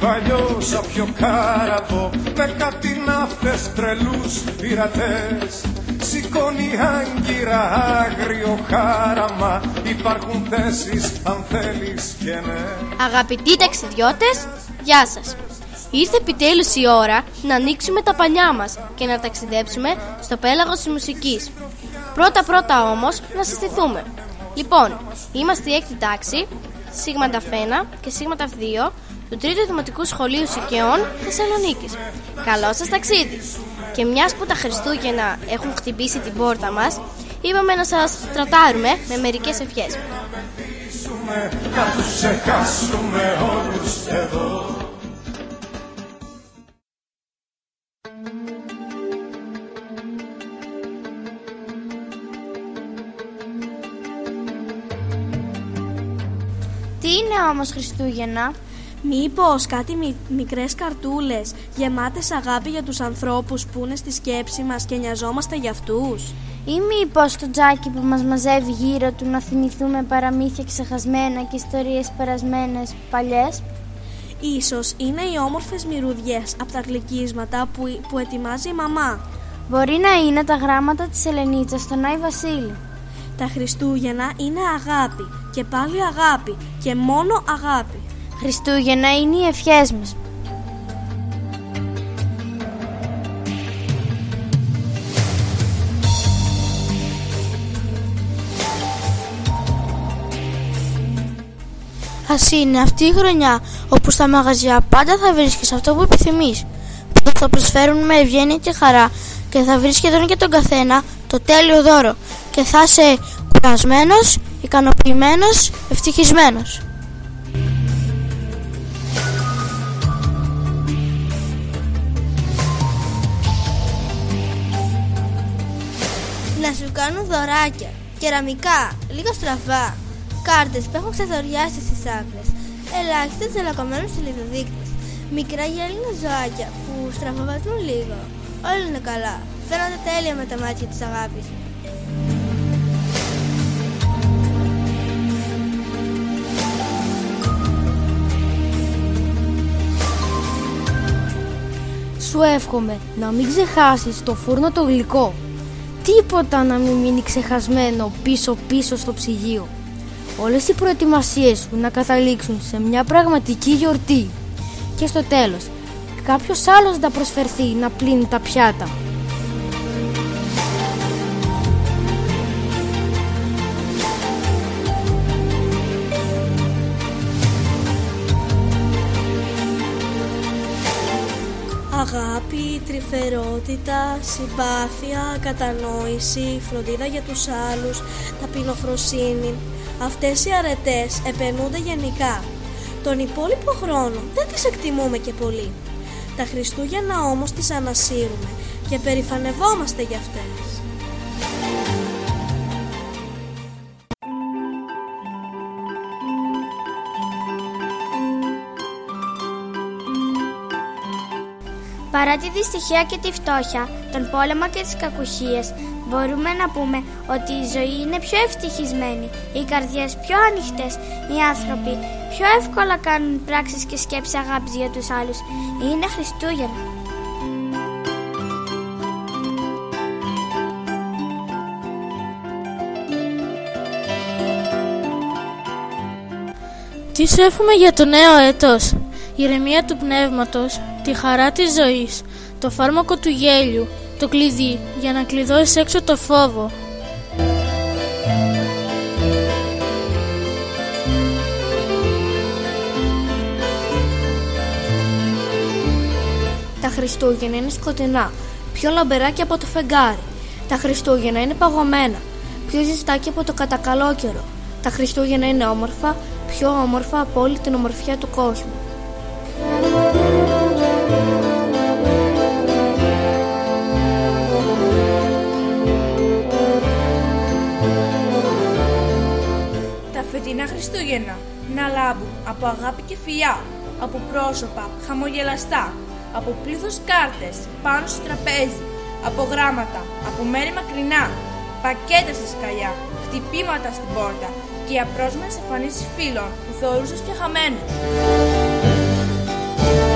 αλλιώς όποιο κάραβο με κάτι ναύτες τρελούς πειρατές σηκώνει άγκυρα άγριο χάραμα. Υπάρχουν θέσεις αν θέλεις και ναι. Αγαπητοί ταξιδιώτες, γεια σας. Ήρθε επιτέλους η ώρα να ανοίξουμε τα πανιά μας και να ταξιδέψουμε στο πέλαγος της μουσικής. Πρώτα όμως να συστηθούμε. Λοιπόν, είμαστε η έκτη τάξη, Σίγμα Ταφ1 και Σίγμα Ταφ2 του 3ου Δημοτικού Σχολείου Σικαιών Θεσσαλονίκης. Καλό σας ταξίδι! Και μιας που τα Χριστούγεννα έχουν χτυπήσει την πόρτα μας, είπαμε να σας τρατάρουμε με μερικές ευχές. Τι είναι όμως Χριστούγεννα? Μήπως κάτι μικρές καρτούλες γεμάτες αγάπη για τους ανθρώπους που είναι στη σκέψη μας και νοιαζόμαστε για αυτούς? Ή μήπως το τζάκι που μας μαζεύει γύρω του να θυμηθούμε παραμύθια ξεχασμένα και ιστορίες περασμένες παλιές? Ίσως είναι οι όμορφες μυρουδιές από τα γλυκίσματα που ετοιμάζει η μαμά. Μπορεί να είναι τα γράμματα της Ελενίτσας στον Άη Βασίλη. Τα Χριστούγεννα είναι αγάπη και πάλι αγάπη και μόνο αγάπη. Χριστούγεννα είναι οι ευχές μας. Ας είναι αυτή η χρονιά όπου στα μαγαζιά πάντα θα βρίσκεις αυτό που επιθυμείς, που θα προσφέρουν με ευγένεια και χαρά και θα βρεις σχεδόν για τον καθένα το τέλειο δώρο και θα είσαι κουρασμένος, ικανοποιημένος, ευτυχισμένος. Να σου κάνουν δωράκια, κεραμικά, λίγο στραβά, κάρτες που έχουν ξεθοριάσει στις άκρες, ελάχιστες ζελακωμένους σελιδοδείκτες, μικρά γυάλινα ζωάκια που στραβοβατούν λίγο. Όλα είναι καλά, φαίνονται τέλεια με τα μάτια της αγάπης. Σου εύχομαι να μην ξεχάσεις το φούρνο το γλυκό. Τίποτα να μην μείνει ξεχασμένο πίσω στο ψυγείο. Όλες οι προετοιμασίες σου να καταλήξουν σε μια πραγματική γιορτή. Και στο τέλος, κάποιος άλλος να προσφερθεί να πλύνει τα πιάτα. Αγάπη, τρυφερότητα, συμπάθεια, κατανόηση, φροντίδα για τους άλλους, ταπεινοφροσύνη. Αυτές οι αρετές επαινούνται γενικά. Τον υπόλοιπο χρόνο δεν τις εκτιμούμε και πολύ. Τα Χριστούγεννα όμως τις ανασύρουμε και περηφανευόμαστε για αυτές. Παρά τη δυστυχία και τη φτώχεια, τον πόλεμο και τις κακουχίες, μπορούμε να πούμε ότι η ζωή είναι πιο ευτυχισμένη, οι καρδιές πιο ανοιχτές, οι άνθρωποι πιο εύκολα κάνουν πράξεις και σκέψεις αγάπης για τους άλλους. Είναι Χριστούγεννα. Τι σου εύχομαι για το νέο έτος? Ηρεμία του πνεύματος, τη χαρά της ζωής, το φάρμακο του γέλιου, το κλειδί για να κλειδώσεις έξω το φόβο. Τα Χριστούγεννα είναι σκοτεινά, πιο λαμπερά και από το φεγγάρι. Τα Χριστούγεννα είναι παγωμένα, πιο ζεστά και από το κατακαλόκαιρο. Τα Χριστούγεννα είναι όμορφα, πιο όμορφα από όλη την ομορφιά του κόσμου. Τα φετινά Χριστούγεννα να λάμπουν από αγάπη και φιλιά, από πρόσωπα χαμογελαστά, από πλήθος κάρτες πάνω στο τραπέζι, από γράμματα, από μέρη μακρινά, πακέτα στη σκαλιά, χτυπήματα στην πόρτα και απρόσμενες εμφανίσεις φίλων που θεωρούσες πια χαμένους.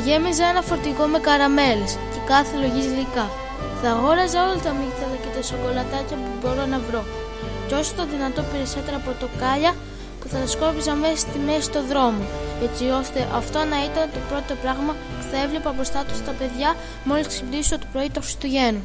γέμιζα ένα φορτηγό με καραμέλες και κάθε λογής γλυκά. Θα αγόραζα όλα τα μύγδαλα και τα σοκολατάκια που μπορώ να βρω. Και όσο το δυνατό περισσότερα πορτοκάλια που θα τα σκόρπιζα μέσα στη μέση στο δρόμο, έτσι ώστε αυτό να ήταν το πρώτο πράγμα που θα έβλεπα μπροστά τους τα παιδιά μόλις ξυπνήσω το πρωί των Χριστουγέννων.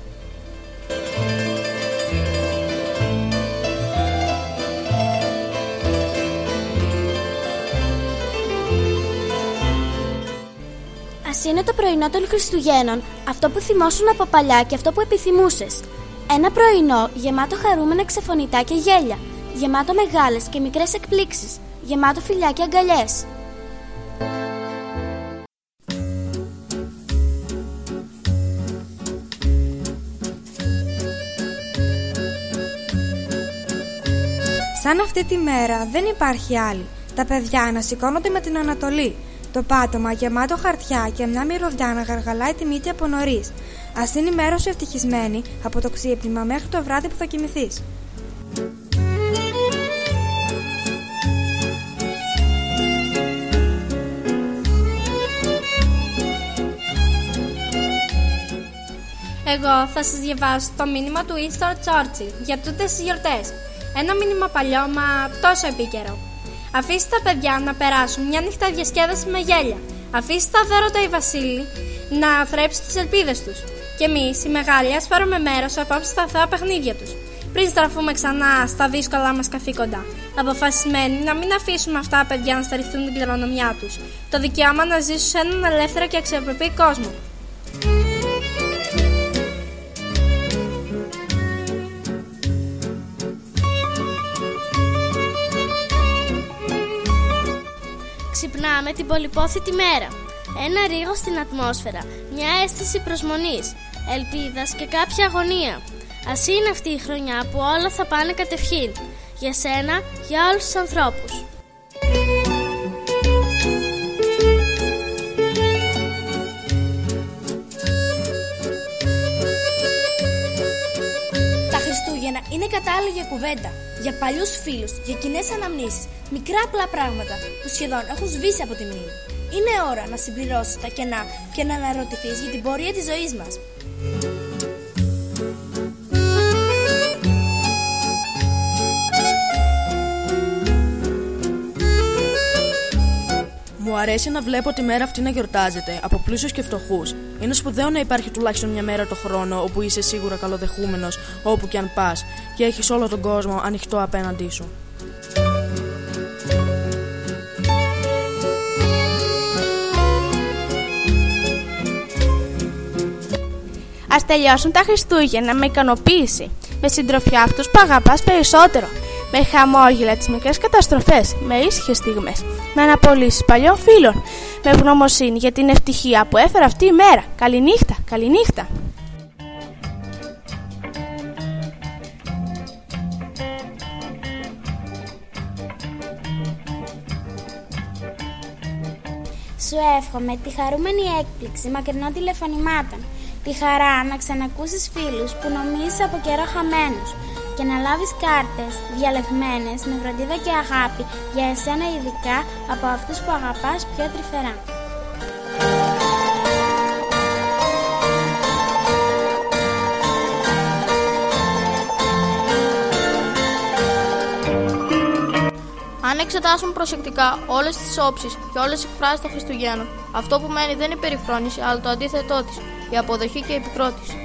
Ας είναι το πρωινό των Χριστουγέννων, αυτό που θυμόσουν από παλιά και αυτό που επιθυμούσες. Ένα πρωινό γεμάτο χαρούμενα ξεφωνητά και γέλια, γεμάτο μεγάλες και μικρές εκπλήξεις, γεμάτο φιλιά και αγκαλιές. Σαν αυτή τη μέρα δεν υπάρχει άλλη. Τα παιδιά ανασηκώνονται με την Ανατολή. Το πάτωμα γεμάτο χαρτιά και μια μυρωδιά να γαργαλάει τη μύτη από νωρίς. Ας είναι η μέρα σου ευτυχισμένη από το ξύπνημα μέχρι το βράδυ που θα κοιμηθείς. Εγώ θα σας διαβάσω το μήνυμα του Winston Churchill για τούτες τις γιορτές. Ένα μήνυμα παλιό, μα τόσο επίκαιρο. Αφήστε τα παιδιά να περάσουν μια νύχτα διασκέδαση με γέλια. Αφήστε τα δέρωτα οι βασίλοι να θρέψουν τις ελπίδες τους. Και εμείς, οι μεγάλοι, ας πάρουμε μέρος απόψε στα αθώα παιχνίδια τους. Πριν στραφούμε ξανά στα δύσκολα μας καθήκοντα. Αποφασισμένοι να μην αφήσουμε αυτά τα παιδιά να στερηθούν την κληρονομιά τους. Το δικαίωμα να ζήσουν σε έναν ελεύθερο και αξιοπρεπή κόσμο. Ξυπνάμε την πολυπόθητη μέρα. Ένα ρίγο στην ατμόσφαιρα, μια αίσθηση προσμονής, ελπίδας και κάποια αγωνία. Ας είναι αυτή η χρονιά που όλα θα πάνε κατευχήν. Για σένα, για όλους τους ανθρώπους. Τα Χριστούγεννα είναι κατάλληλα για κουβέντα, για παλιούς φίλους, για κοινές αναμνήσεις, μικρά απλά πράγματα που σχεδόν έχουν σβήσει από τη μνήμη. Είναι ώρα να συμπληρώσεις τα κενά και να αναρωτηθείς για την πορεία της ζωής μας. Μου αρέσει να βλέπω τη μέρα αυτή να γιορτάζεται από πλούσιους και φτωχούς. Είναι σπουδαίο να υπάρχει τουλάχιστον μια μέρα το χρόνο όπου είσαι σίγουρα καλοδεχούμενος όπου και αν πας και έχεις όλο τον κόσμο ανοιχτό απέναντί σου. Ας τελειώσουν τα Χριστούγεννα με ικανοποίηση, με συντροφιά αυτούς που αγαπάς περισσότερο, με χαμόγελα τις μικρές καταστροφές, με ήσυχες στιγμές, με αναπολύσεις παλιών φίλων, με ευγνωμοσύνη για την ευτυχία που έφερε αυτή η μέρα. Καληνύχτα, καληνύχτα. Σου εύχομαι τη χαρούμενη έκπληξη μακρινών τηλεφωνημάτων, τη χαρά να ξανακούσεις φίλους που νομίζεις από καιρό χαμένους και να λάβεις κάρτες διαλεγμένες με φροντίδα και αγάπη για εσένα ειδικά από αυτούς που αγαπάς πιο τρυφερά. Αν εξετάσουμε προσεκτικά όλες τις όψεις και όλες τις εκφράσεις των Χριστουγέννων, αυτό που μένει δεν είναι η περιφρόνηση, αλλά το αντίθετό της, η αποδοχή και η επικρότηση.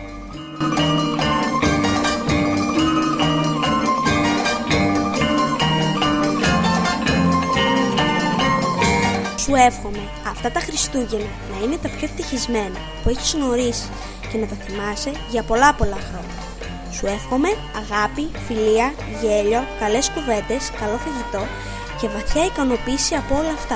Σου εύχομαι αυτά τα Χριστούγεννα να είναι τα πιο ευτυχισμένα που έχεις γνωρίσει και να τα θυμάσαι για πολλά χρόνια. Σου εύχομαι αγάπη, φιλία, γέλιο, καλές κουβέντες, καλό φαγητό και βαθιά ικανοποίηση από όλα αυτά.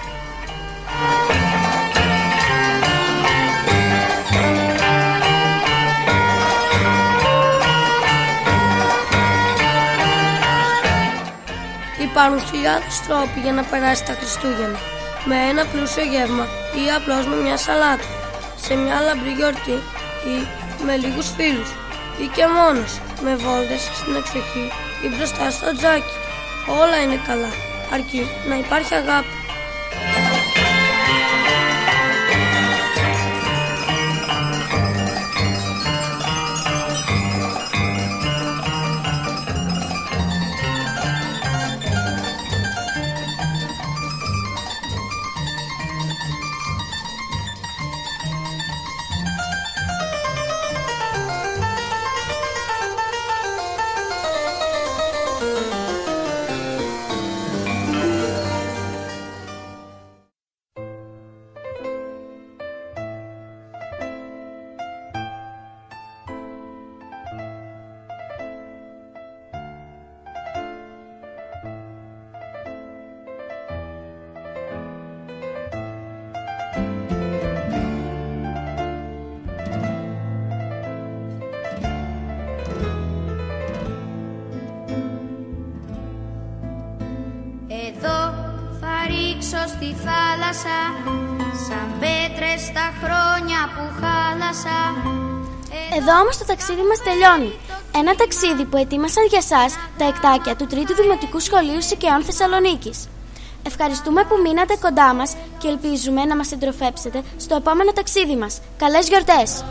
Υπάρχουν χιλιάδες τρόποι για να περάσει τα Χριστούγεννα. Με ένα πλούσιο γεύμα ή απλώς με μια σαλάτα, σε μια λαμπρή γιορτή ή με λίγους φίλους ή και μόνος, με βόλτες στην εξοχή ή μπροστά στο τζάκι. Όλα είναι καλά, αρκεί να υπάρχει αγάπη. στη θάλασσα, σαν πέτρες τα χρόνια που χάλασα. Εδώ όμως το ταξίδι μας τελειώνει. Ένα ταξίδι που ετοίμασαν για σας τα εκτάκια του 3ου Δημοτικού Σχολείου Σικαιών Θεσσαλονίκης. Ευχαριστούμε που μείνατε κοντά μας και ελπίζουμε να μας συντροφέψετε στο επόμενο ταξίδι μας. Καλές γιορτές!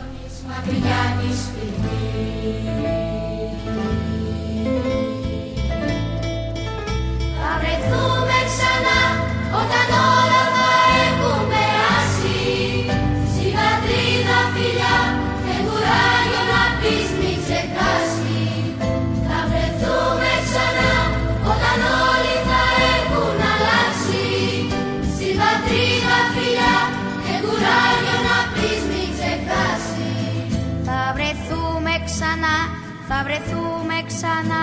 Θα βρεθούμε ξανά όταν όλα θα έχουν περάσει. Στη πατρίδα φιλιά και κουράγιο να πεις μη ξεχάσει. Θα βρεθούμε ξανά όταν όλοι θα έχουν αλλάξει. Στη πατρίδα φιλιά και κουράγιο να πεις μη ξεχάσει. Θα βρεθούμε ξανά, θα βρεθούμε ξανά.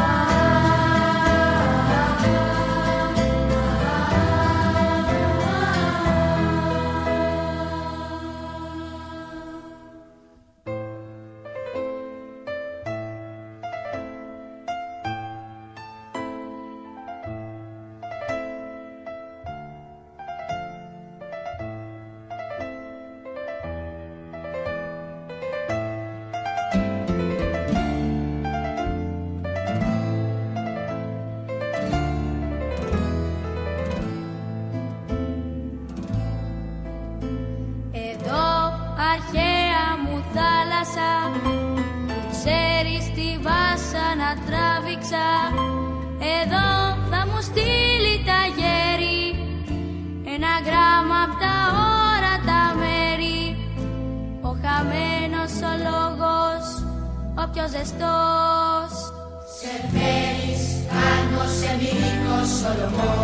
Αρχαία μου θάλασσα, που ξέρεις τη βάσανα τράβηξα. Εδώ θα μου στείλει τα γέρι ένα γράμμα απ' τα όρατα μέρη. Ο χαμένος ο λόγος, ο πιο ζεστός. Σε φέρεις πάνω σε μυϊκό Σολομό.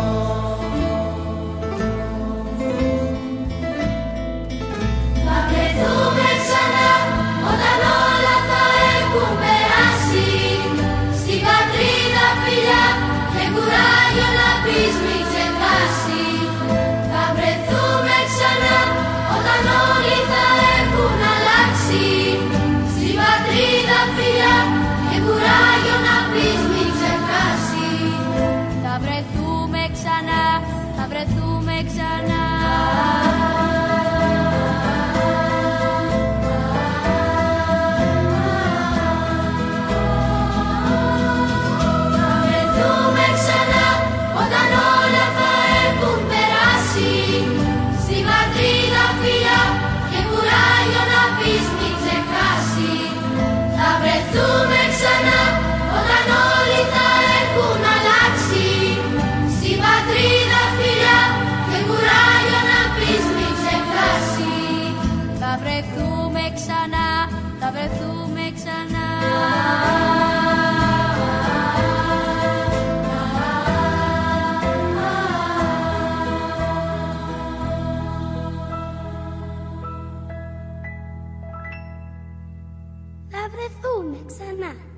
Θα βρεθούμε ξανά όταν όλα θα έχουν περάσει. Στην πατρίδα φιλιά και κουράγιο να πεις μη ξεχάσει. Θα βρεθούμε ξανά όταν όλοι θα έχουν αλλάξει. Στην πατρίδα φιλιά και κουράγιο να πεις μη ξεχάσει. Θα βρεθούμε ξανά, θα βρεθούμε ξανά. Θα βρεθούμε ξανά. Θα βρεθούμε ξανά.